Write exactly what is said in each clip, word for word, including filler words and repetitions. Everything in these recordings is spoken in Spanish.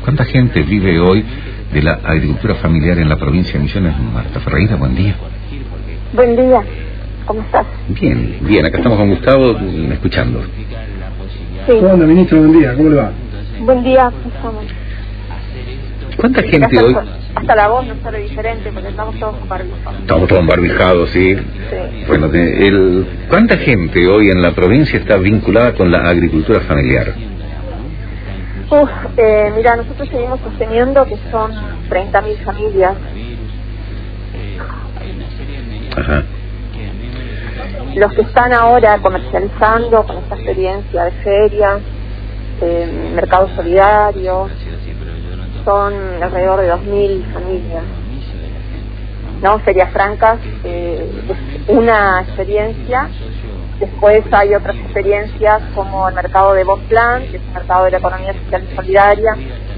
¿Cuánta gente vive hoy de la agricultura familiar en la provincia de Misiones? Marta Ferreira, buen día. Buen día, ¿cómo estás? Bien, bien, acá estamos con Gustavo escuchando. Sí. ¿Cómo anda, ministro? Buen día, ¿cómo le va? Buen día, estamos. ¿Cuánta gente hasta, hoy...? Hasta la voz no sale diferente porque estamos todos barbijados. Estamos todos barbijados, ¿sí? Sí. Bueno, de, el, ¿cuánta gente hoy en la provincia está vinculada con la agricultura familiar? Uf, eh, mira, nosotros seguimos sosteniendo que son treinta mil familias. Ajá. Los que están ahora comercializando con esta experiencia de ferias, eh, mercado solidario, son alrededor de dos mil familias. ¿No? Ferias francas, eh, es una experiencia. Después hay otras experiencias como el mercado de Bosplan, que es un mercado de la economía social y solidaria.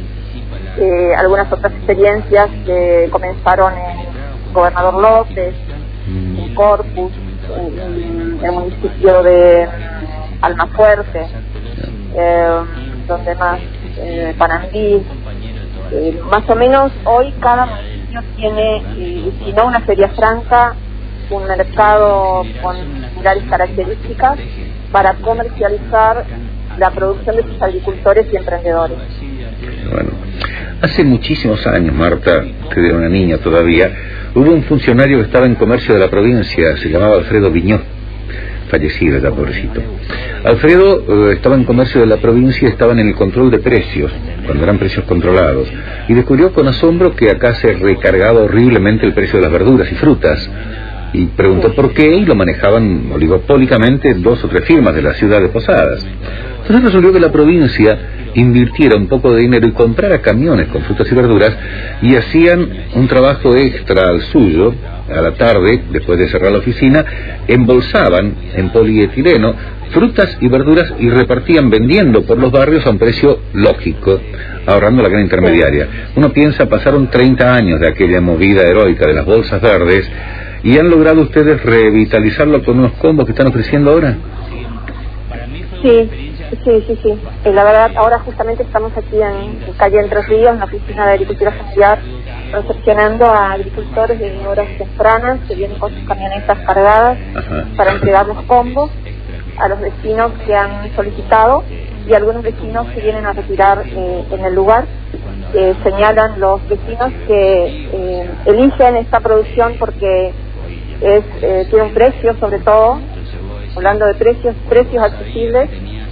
Eh, algunas otras experiencias que comenzaron en Gobernador López, en Corpus, en el municipio de Almafuerte, eh, donde más, eh, Panambí. Eh, más o menos hoy cada municipio tiene, eh, si no una feria franca, un mercado con similares características para comercializar la producción de sus agricultores y emprendedores. Bueno, hace muchísimos años, Marta, que era una niña todavía, hubo un funcionario que estaba en comercio de la provincia, se llamaba Alfredo Viñó, fallecido ya, pobrecito. Alfredo eh, estaba en comercio de la provincia y estaba en el control de precios, cuando eran precios controlados, y descubrió con asombro que acá se recargaba horriblemente el precio de las verduras y frutas, y preguntó por qué, y lo manejaban oligopólicamente dos o tres firmas de la ciudad de Posadas. Entonces resolvió que la provincia invirtiera un poco de dinero y comprara camiones con frutas y verduras, y hacían un trabajo extra al suyo. A la tarde, después de cerrar la oficina, embolsaban en polietileno frutas y verduras y repartían vendiendo por los barrios a un precio lógico, ahorrando la gran intermediaria. Uno piensa, pasaron treinta años de aquella movida heroica de las bolsas verdes, ¿y han logrado ustedes revitalizarlo con unos combos que están ofreciendo ahora? Sí, sí, sí, sí. Eh, la verdad, ahora justamente estamos aquí en, en calle Entre Ríos, en la oficina de agricultura familiar, recepcionando a agricultores de horas tempranas que vienen con sus camionetas cargadas. Ajá. Para entregar los combos a los vecinos que han solicitado y algunos vecinos que vienen a retirar eh, en el lugar. Eh, señalan los vecinos que eh, eligen esta producción porque es eh, tiene un precio, sobre todo, hablando de precios, precios accesibles,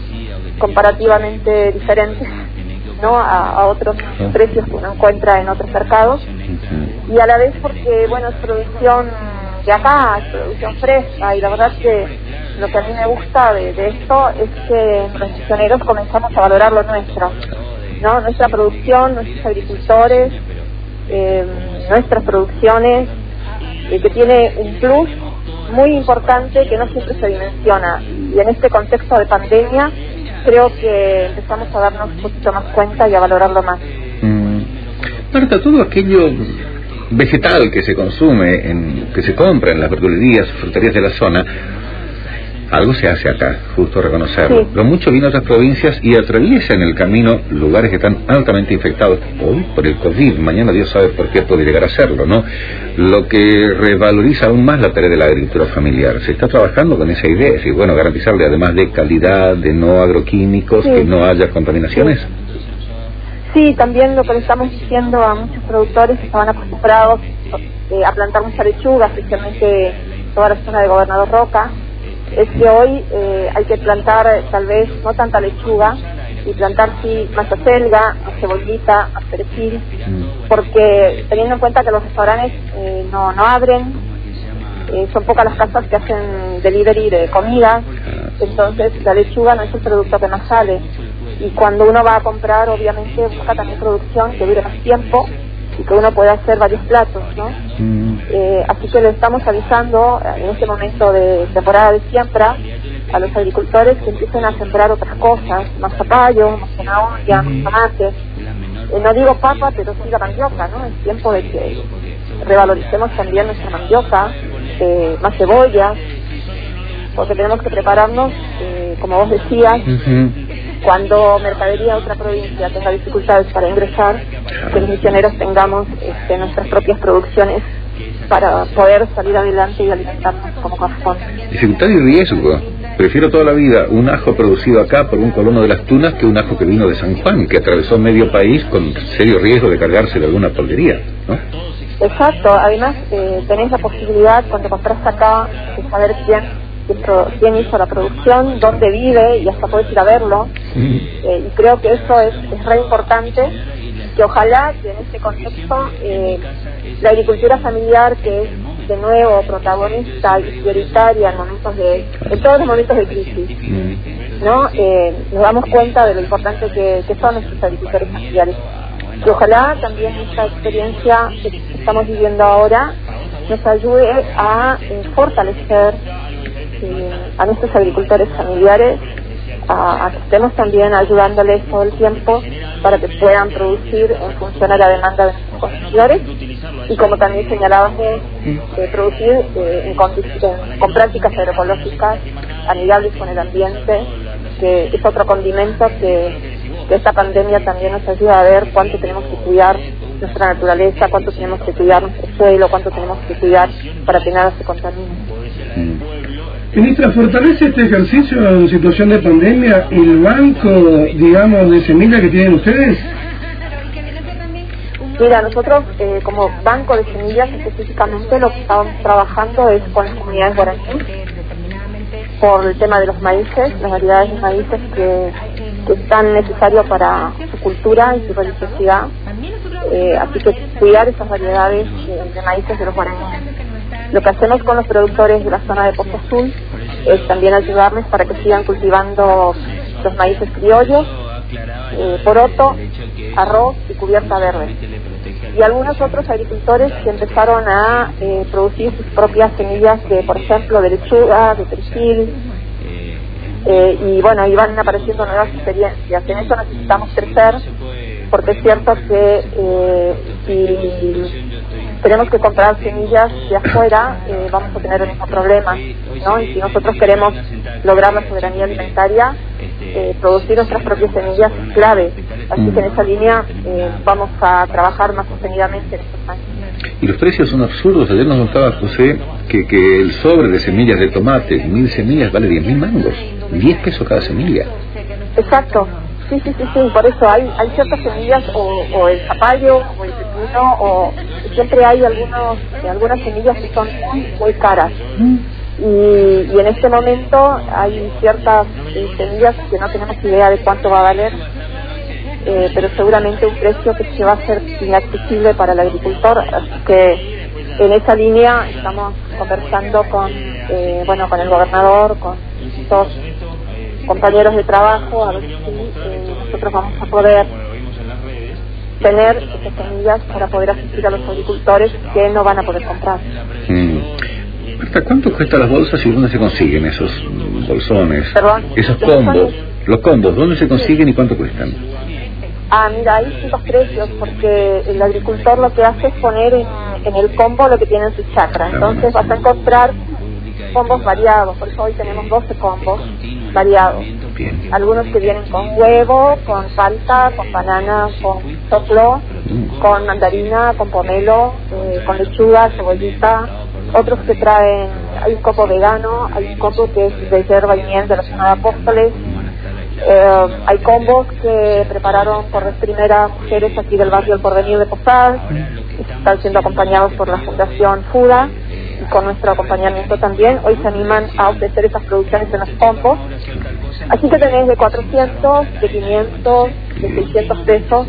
comparativamente diferentes, ¿no? a, a otros precios que uno encuentra en otros mercados, y a la vez porque, bueno, es producción de acá, es producción fresca, y la verdad que lo que a mí me gusta de, de esto es que los misioneros comenzamos a valorar lo nuestro, ¿no? Nuestra producción, nuestros agricultores, eh, nuestras producciones, eh, que tiene un plus muy importante que no siempre se dimensiona, y en este contexto de pandemia creo que empezamos a darnos un poquito más cuenta y a valorarlo más. Mm. Marta, todo aquello vegetal que se consume, en, que se compra en las verdulerías, fruterías de la zona, algo se hace acá, justo reconocerlo. Sí. Pero mucho viene a otras provincias y atraviesa en el camino lugares que están altamente infectados hoy por el COVID. Mañana Dios sabe por qué puede llegar a serlo, ¿no? Lo que revaloriza aún más la tarea de la agricultura familiar. Se está trabajando con esa idea, es decir, bueno, garantizarle además de calidad, de no agroquímicos, sí, que no haya contaminaciones. Sí, también lo que le estamos diciendo a muchos productores que estaban acostumbrados eh, a plantar mucha lechuga, especialmente toda la zona de Gobernador Roca, es que hoy eh, hay que plantar tal vez no tanta lechuga y plantar sí más acelga, más cebollita, más perejil, porque teniendo en cuenta que los restaurantes eh, no, no abren, eh, son pocas las casas que hacen delivery de comida, entonces la lechuga no es el producto que más sale, y cuando uno va a comprar obviamente busca también producción que dure más tiempo y que uno pueda hacer varios platos, ¿no? Mm. Eh, así que le estamos avisando en este momento de temporada de siembra a los agricultores que empiecen a sembrar otras cosas, más zapallo, más zanahoria, mm. más tomate. Eh, no digo papa, pero sí la mandioca, ¿no? Es tiempo de que revaloricemos también nuestra mandioca, eh, más cebollas, porque tenemos que prepararnos, eh, como vos decías, uh-huh. cuando mercadería de otra provincia tenga dificultades para ingresar, que los misioneros tengamos este, nuestras propias producciones para poder salir adelante y alimentarnos como corresponde. Dificultad y riesgo. Prefiero toda la vida un ajo producido acá por un colono de las Tunas que un ajo que vino de San Juan, que atravesó medio país con serio riesgo de cargarse de alguna pollería, ¿no? Exacto. Además, eh, tenés la posibilidad, cuando compras acá, de saber quién, quién hizo la producción, dónde vive, y hasta podés ir a verlo. Mm. Eh, y creo que eso es, es re importante, que ojalá que en este contexto eh, la agricultura familiar, que es de nuevo protagonista y prioritaria en momentos de, en todos los momentos de crisis, ¿no? Eh, nos damos cuenta de lo importante que, que son nuestros agricultores familiares. Y ojalá también esta experiencia que estamos viviendo ahora nos ayude a eh, fortalecer eh, a nuestros agricultores familiares, a, a que estemos también ayudándoles todo el tiempo para que puedan producir en función a la demanda de nuestros consumidores, y como también señalabas, eh, producir eh, en condiciones, con prácticas agroecológicas amigables con el ambiente, que es otro condimento que, que esta pandemia también nos ayuda a ver cuánto tenemos que cuidar nuestra naturaleza, cuánto tenemos que cuidar nuestro suelo, cuánto tenemos que cuidar para que nada se contamine. Ministra, ¿fortalece este ejercicio en situación de pandemia el banco, digamos, de semillas que tienen ustedes? Mira, nosotros eh, como banco de semillas específicamente lo que estamos trabajando es con las comunidades guaraníes por el tema de los maíces, las variedades de maíces que, que es tan necesario para su cultura y su religiosidad. Eh, así que cuidar esas variedades de, de maíces de los guaraníes. Lo que hacemos con los productores de la zona de Pozo Azul es también ayudarles para que sigan cultivando los maíces criollos, eh, poroto, arroz y cubierta verde. Y algunos otros agricultores que empezaron a eh, producir sus propias semillas de, por ejemplo, de lechuga, de perejil, eh, y bueno, ahí van apareciendo nuevas experiencias. En eso necesitamos crecer, porque es cierto que eh, si tenemos que comprar semillas de afuera, eh, vamos a tener el mismo problema, ¿no? Y si nosotros queremos lograr la soberanía alimentaria, eh, producir nuestras propias semillas es clave. Así que en esa línea eh, vamos a trabajar más sostenidamente en estos años. Y los precios son absurdos. Ayer nos contaba José que, que el sobre de semillas de tomate, mil semillas, vale diez mil mangos, diez pesos cada semilla. Exacto. Sí, sí, sí, sí, por eso hay hay ciertas semillas, o, o el zapallo, o el pepino, o siempre hay algunos algunas semillas que son muy, muy caras. Y, y en este momento hay ciertas eh, semillas que no tenemos idea de cuánto va a valer, eh, pero seguramente un precio que se va a hacer inaccesible para el agricultor. Así que en esa línea estamos conversando con, eh, bueno, con el gobernador, con todos compañeros de trabajo, a ver si eh, nosotros vamos a poder tener esas semillas para poder asistir a los agricultores que no van a poder comprar. Mm. ¿Hasta cuánto cuestan las bolsas y dónde se consiguen esos bolsones? Perdón, esos combos, los combos, ¿dónde se consiguen y cuánto cuestan? Ah, mira, hay distintos precios, porque el agricultor lo que hace es poner en, en el combo lo que tiene en su chacra. Entonces vas a encontrar combos variados, por eso hoy tenemos doce combos variados. Bien. Algunos que vienen con huevo, con palta, con banana, con choclo, mm. con mandarina, con pomelo, eh, con lechuga, cebollita. Otros que traen, hay un copo vegano, hay un copo que es de hierba y miel de la zona de Apóstoles. Eh, hay combos que prepararon por las primeras mujeres aquí del barrio El Porvenir de Posada, que están siendo acompañados por la Fundación FUDA, y con nuestro acompañamiento también. Hoy se animan a ofrecer esas producciones en los combos. Así que tenés de cuatrocientos, de quinientos, de seiscientos pesos.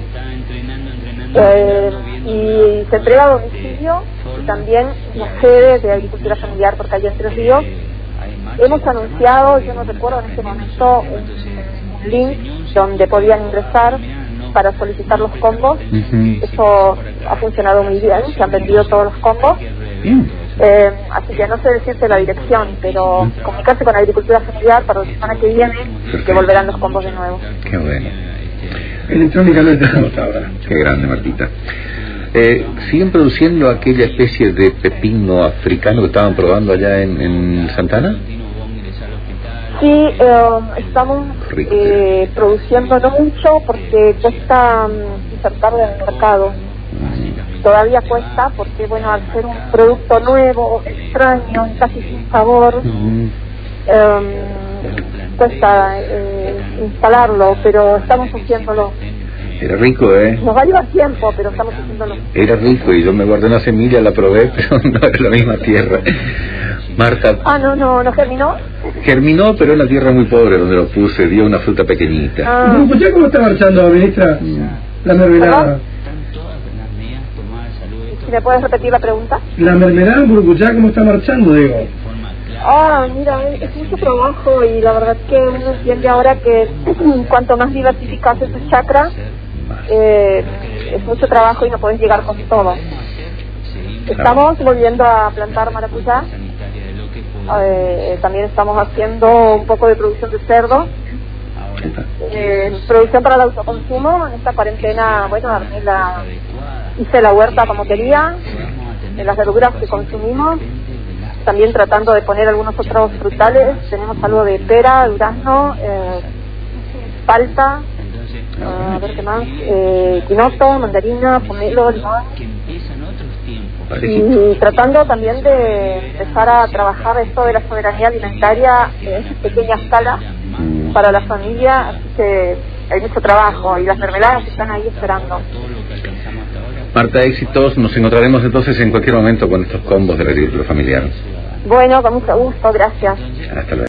Eh, y se entrega a domicilio, y también la sede de agricultura familiar por calle Entre Ríos. Hemos anunciado, yo no recuerdo en este momento, un link donde podían ingresar para solicitar los combos. Uh-huh. Eso ha funcionado muy bien, se han vendido todos los combos. Uh-huh. Eh, así que no sé decirte la dirección, pero uh-huh. comunicarse con agricultura familiar para la semana que viene, que volverán los combos de nuevo. Qué bueno. Electrónicamente estamos ahora. Qué grande, Martita. Eh, ¿Siguen produciendo aquella especie de pepino africano que estaban probando allá en, en Santana? Sí, eh, estamos eh, produciendo no mucho porque cuesta um, insertarlo en el mercado. Todavía cuesta porque, bueno, al ser un producto nuevo, extraño, casi sin sabor, Mm. eh, cuesta eh, instalarlo, pero estamos haciéndolo. Era rico, ¿eh? Nos va a llevar tiempo, pero estamos haciéndolo. Era rico y yo me guardé una semilla, la probé, pero no era la misma tierra. Marta, Ah, no, no, ¿no germinó? germinó, pero en una tierra muy pobre donde lo puse, dio una fruta pequeñita. Ah, ¿Escuchá cómo está marchando, ministra? La mermelada. ¿si me puedes repetir la pregunta? La mermelada en Burucuyá, ¿cómo está marchando, digo? Ah, mira, es es mucho trabajo y la verdad que uno entiende ahora que cuanto más diversificas tu chakra, eh, es mucho trabajo y no puedes llegar con todo. Estamos volviendo a plantar maracuyá, eh, también estamos haciendo un poco de producción de cerdo, eh, producción para el autoconsumo. En esta cuarentena, bueno, armé la, hice la huerta como quería, de las verduras que consumimos, también tratando de poner algunos otros frutales. Tenemos algo de pera, durazno, eh, palta, uh, a ver qué más, eh, quinoto, mandarina, pomelo, limón, y tratando también de empezar a trabajar esto de la soberanía alimentaria en pequeña escala para la familia, así que hay mucho trabajo y las mermeladas están ahí esperando. Marta, éxitos. Nos encontraremos entonces en cualquier momento con estos combos de la agricultura familiar. Bueno, con mucho gusto, gracias. Hasta luego.